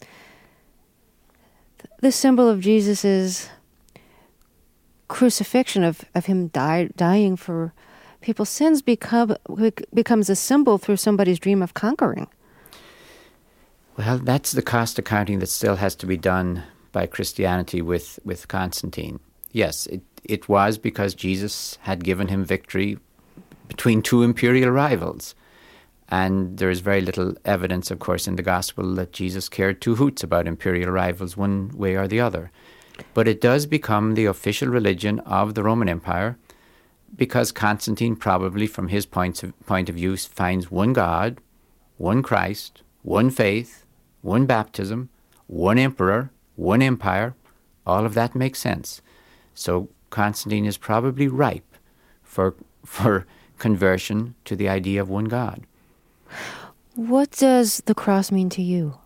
symbol of Jesus' crucifixion, of him dying for people's sins, becomes a symbol through somebody's dream of conquering.
Well, that's the cost accounting that still has to be done by Christianity with Constantine. Yes, it was because Jesus had given him victory between two imperial rivals. And there is very little evidence, of course, in the Gospel that Jesus cared two hoots about imperial rivals one way or the other. But it does become the official religion of the Roman Empire because Constantine probably, from his point of view, finds one God, one Christ, one faith, one baptism, one emperor, one empire. All of that makes sense. So Constantine is probably ripe for conversion to the idea of one God.
What does the cross mean to you?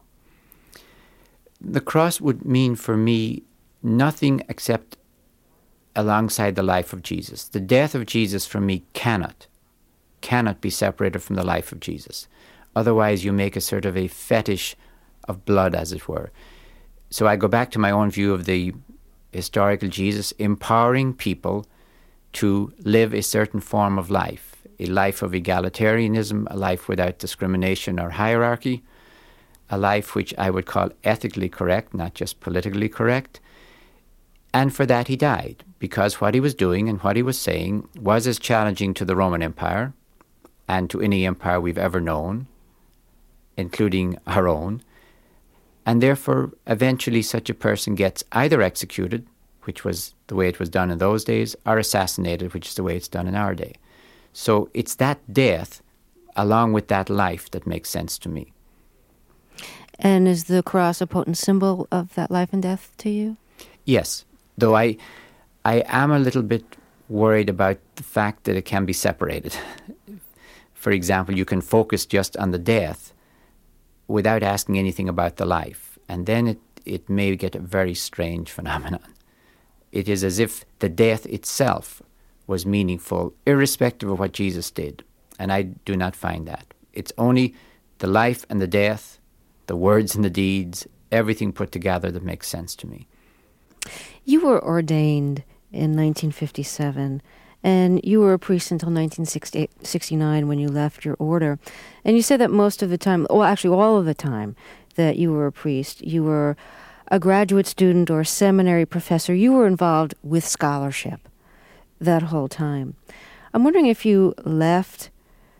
The cross would mean for me nothing except alongside the life of Jesus. The death of Jesus for me cannot be separated from the life of Jesus. Otherwise you make a sort of a fetish of blood, as it were. So I go back to my own view of the historical Jesus empowering people to live a certain form of life, a life of egalitarianism, a life without discrimination or hierarchy, a life which I would call ethically correct, not just politically correct. And for that he died, because what he was doing and what he was saying was as challenging to the Roman Empire and to any empire we've ever known, including our own. And therefore, eventually such a person gets either executed, which was the way it was done in those days, or assassinated, which is the way it's done in our day. So it's that death, along with that life, that makes sense to me.
And is the cross a potent symbol of that life and death to you?
Yes, though I am a little bit worried about the fact that it can be separated. For example, you can focus just on the death without asking anything about the life, and then it may get a very strange phenomenon. It is as if the death itself was meaningful, irrespective of what Jesus did. And I do not find that. It's only the life and the death, the words and the deeds, everything put together that makes sense to me.
You were ordained in 1957, and you were a priest until 1969 when you left your order. And you said that most of the time, well, actually all of the time that you were a priest, you were a graduate student or a seminary professor. You were involved with scholarship that whole time. I'm wondering if you left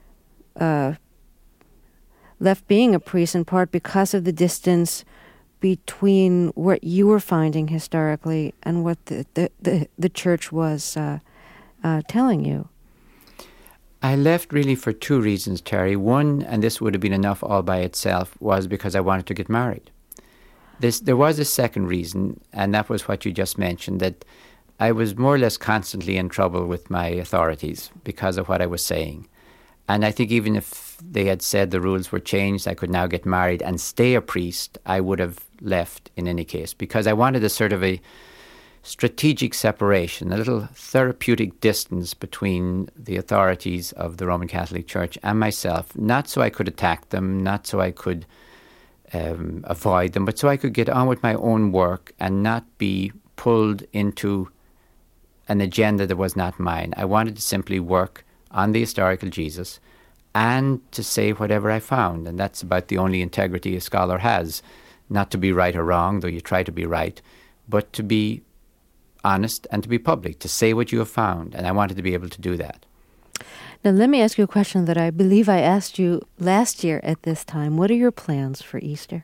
being a priest in part because of the distance between what you were finding historically and what the church was telling you.
I left really for two reasons, Terry. One, and this would have been enough all by itself, was because I wanted to get married. There was a second reason, and that was what you just mentioned, that I was more or less constantly in trouble with my authorities because of what I was saying. And I think even if they had said the rules were changed, I could now get married and stay a priest, I would have left in any case, because I wanted a sort of a strategic separation, a little therapeutic distance between the authorities of the Roman Catholic Church and myself, not so I could attack them, not so I could avoid them, but so I could get on with my own work and not be pulled into an agenda that was not mine. I wanted to simply work on the historical Jesus and to say whatever I found, and that's about the only integrity a scholar has, not to be right or wrong, though you try to be right, but to be honest and to be public, to say what you have found, and I wanted to be able to do that.
Now, let me ask you a question that I believe I asked you last year at this time. What are your plans for Easter?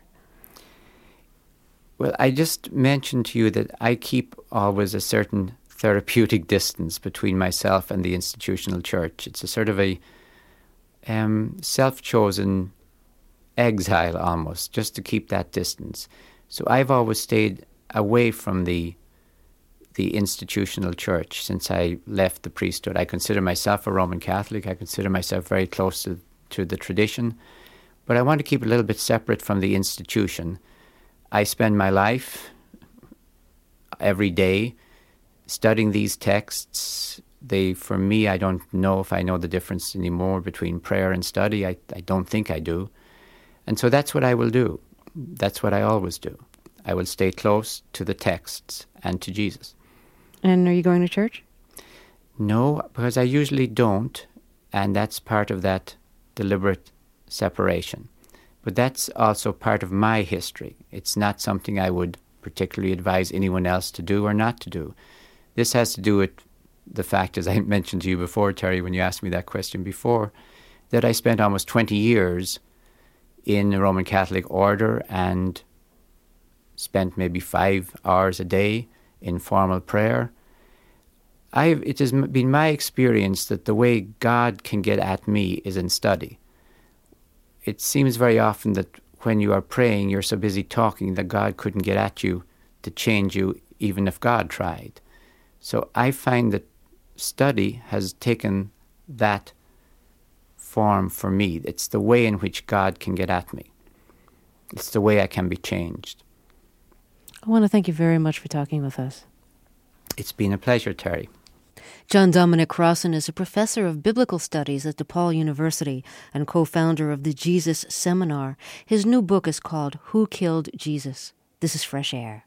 Well, I just mentioned to you that I keep always a certain therapeutic distance between myself and the institutional church. It's a sort of a self-chosen exile almost, just to keep that distance. So I've always stayed away from the institutional church since I left the priesthood. I consider myself a Roman Catholic. I consider myself very close to the tradition. But I want to keep it a little bit separate from the institution. I spend my life every day studying these texts. For me, I don't know if I know the difference anymore between prayer and study. I don't think I do. And so that's what I will do. That's what I always do. I will stay close to the texts and to Jesus.
And are you going to church?
No, because I usually don't, and that's part of that deliberate separation. But that's also part of my history. It's not something I would particularly advise anyone else to do or not to do. This has to do with the fact, as I mentioned to you before, Terry, when you asked me that question before, that I spent almost 20 years in the Roman Catholic order and spent maybe 5 hours a day in formal prayer. It has been my experience that the way God can get at me is in study. It seems very often that when you are praying, you're so busy talking that God couldn't get at you to change you, even if God tried. So I find that study has taken that form for me. It's the way in which God can get at me. It's the way I can be changed.
I want to thank you very much for talking with us.
It's been a pleasure, Terry.
John Dominic Crossan is a professor of biblical studies at DePaul University and co-founder of the Jesus Seminar. His new book is called Who Killed Jesus? This is Fresh Air.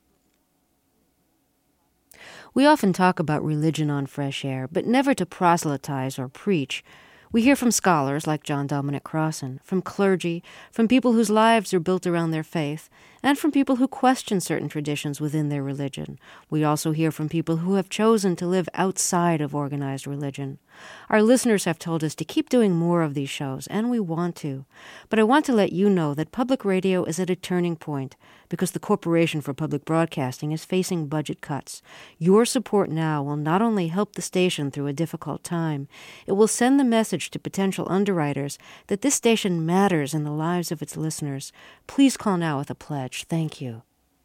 We often talk about religion on Fresh Air, but never to proselytize or preach. We hear from scholars like John Dominic Crossan, from clergy, from people whose lives are built around their faith, and from people who question certain traditions within their religion. We also hear from people who have chosen to live outside of organized religion. Our listeners have told us to keep doing more of these shows, and we want to. But I want to let you know that public radio is at a turning point because the Corporation for Public Broadcasting is facing budget cuts. Your support now will not only help the station through a difficult time, it will send the message to potential underwriters that this station matters in the lives of its listeners. Please call now with a pledge. Thank you.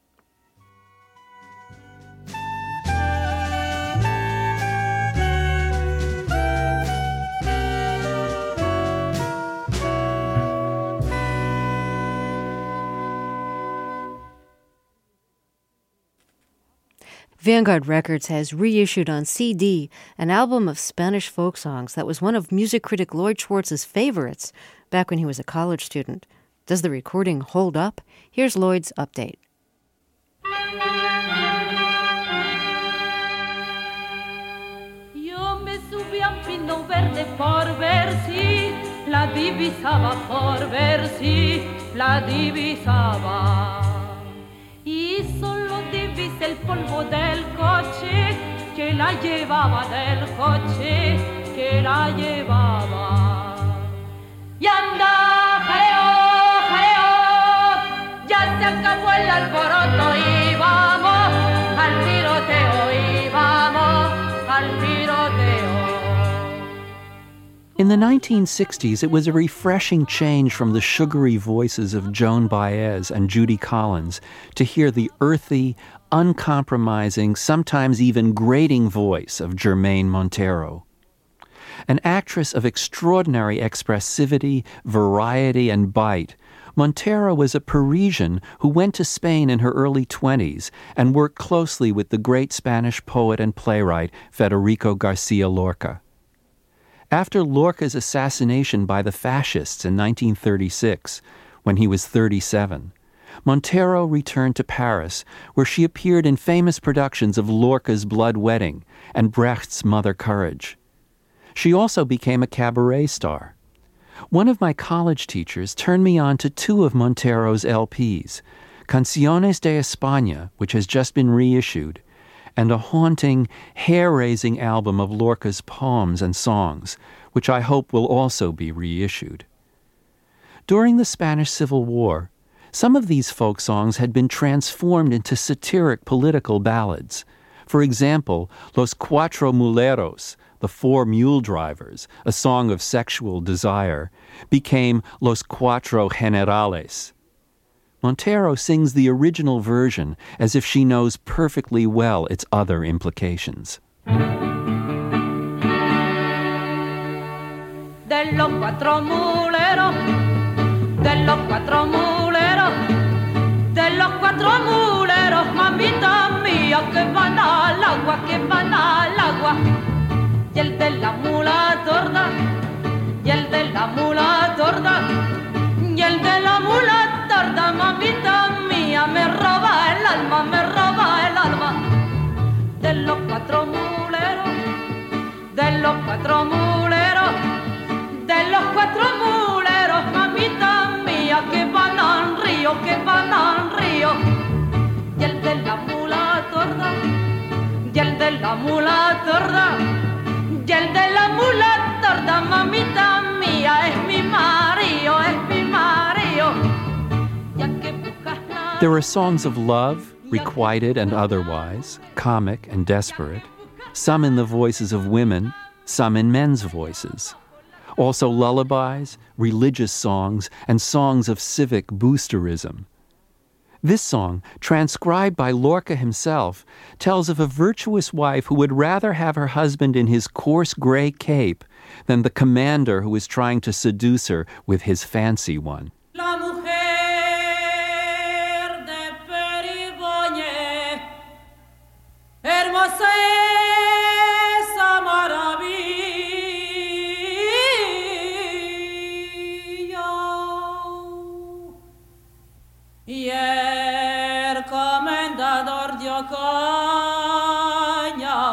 Vanguard Records has reissued on CD an album of Spanish folk songs that was one of music critic Lloyd Schwartz's favorites back when he was a college student. Does the recording hold up? Here's Lloyd's update.
Yo me subí a un pino verde por ver si la divisaba, por ver si la divisaba. Y solo divisé el polvo del coche que la llevaba, del coche que la llevaba. Y anda, jaleo, jaleo, ya se acabó el alboroto y vamos al tiroteo, y vamos al tiroteo.
In the 1960s, it was a refreshing change from the sugary voices of Joan Baez and Judy Collins to hear the earthy, uncompromising, sometimes even grating voice of Germaine Montero. An actress of extraordinary expressivity, variety, and bite, Montero was a Parisian who went to Spain in her early 20s and worked closely with the great Spanish poet and playwright Federico Garcia Lorca. After Lorca's assassination by the fascists in 1936, when he was 37, Montero returned to Paris, where she appeared in famous productions of Lorca's Blood Wedding and Brecht's Mother Courage. She also became a cabaret star. One of my college teachers turned me on to 2 of Montero's LPs, Canciones de España, which has just been reissued, and a haunting, hair-raising album of Lorca's poems and songs, which I hope will also be reissued. During the Spanish Civil War, some of these folk songs had been transformed into satiric political ballads. For example, Los Cuatro Muleros, the 4 mule drivers, a song of sexual desire, became Los Cuatro Generales. Montero sings the original version as if she knows perfectly well its other implications.
De los 4 muleros, de los 4 muleros, de los 4 muleros, mamita mía, que van al agua, que van al agua. Y el de la mula torda, y el de la mula torda, y el de la mula torda, mamita mía, me roba el alma, me roba el alma. De los 4 muleros, de los 4 muleros, de los 4 muleros, mamita mía, que van al río, que van al río. Y el de la mula torda, y el de la mula torda, y el de la mula torda, mamita mía, María, es mi marido, es mi marido. Ya que buscas la...
There are songs of love, requited and otherwise, comic and desperate, some in the voices of women, some in men's voices. Also lullabies, religious songs, and songs of civic boosterism. This song, transcribed by Lorca himself, tells of a virtuous wife who would rather have her husband in his coarse gray cape than the commander who is trying to seduce her with his fancy one.
La mujer de Periboñe, hermosa esa maravilla, y el comendador dio caña,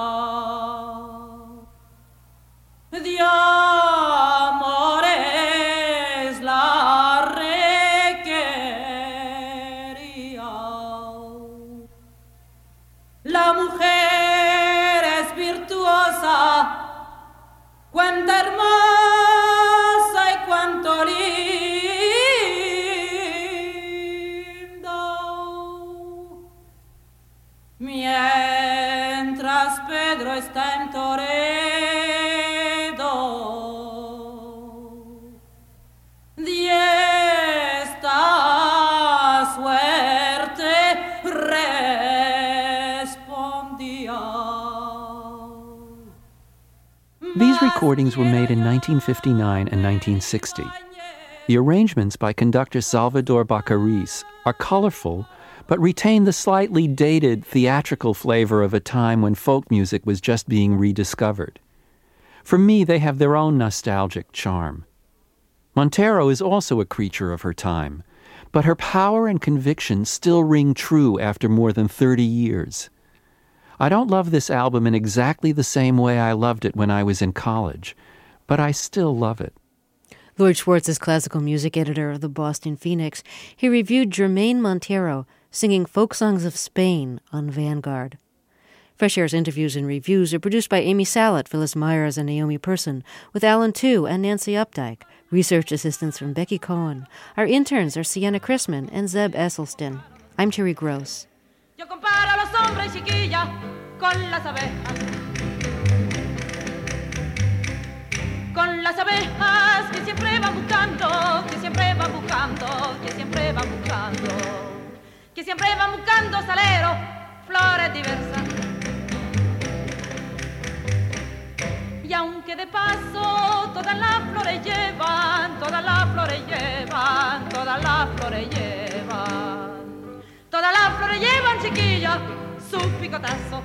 dio amores la requería. La mujer es virtuosa, cuánto hermosa y cuánto linda. Mientras Pedro está en Toledo, de esta suerte respondía.
These recordings were made in 1959 and 1960. The arrangements by conductor Salvador Bacariz are colorful, but retain the slightly dated theatrical flavor of a time when folk music was just being rediscovered. For me, they have their own nostalgic charm. Montero is also a creature of her time, but her power and conviction still ring true after more than 30 years. I don't love this album in exactly the same way I loved it when I was in college, but I still love it.
Lloyd Schwartz is classical music editor of the Boston Phoenix. He reviewed Germaine Montero singing folk songs of Spain on Vanguard. Fresh Air's interviews and reviews are produced by Amy Salet, Phyllis Myers, and Naomi Person, with Alan Tu and Nancy Updike. Research assistance from Becky Cohen. Our interns are Sienna Chrisman and Zeb Esselstyn. I'm Terry Gross.
Yo comparo a los hombres, chiquilla, con las abejas. Con las abejas que siempre van buscando, que siempre van buscando, que siempre van buscando, que siempre van buscando salero, flores diversas. Y aunque de paso todas las flores llevan, todas las flores llevan, todas las flores llevan, todas las flores llevan, chiquilla, su picotazo.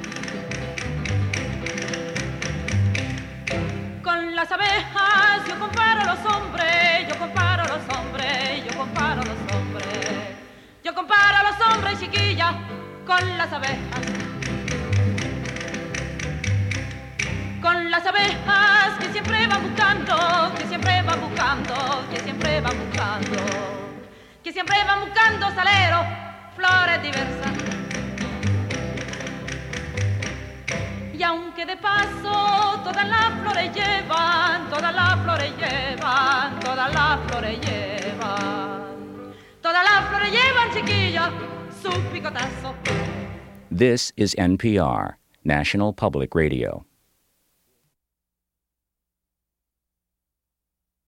Con las abejas yo comparo a los hombres, yo comparo a los hombres, yo comparo a los hombres, yo comparo a los hombres, chiquilla, con las abejas. Con las abejas que siempre van buscando, que siempre van buscando, que siempre van buscando, que siempre van buscando salero, flores diversas. Y aunque de paso todas las flores llevan, todas las flores llevan, todas las flores llevan, todas las flores llevan, chiquilla, su picotazo.
This is NPR, National Public Radio.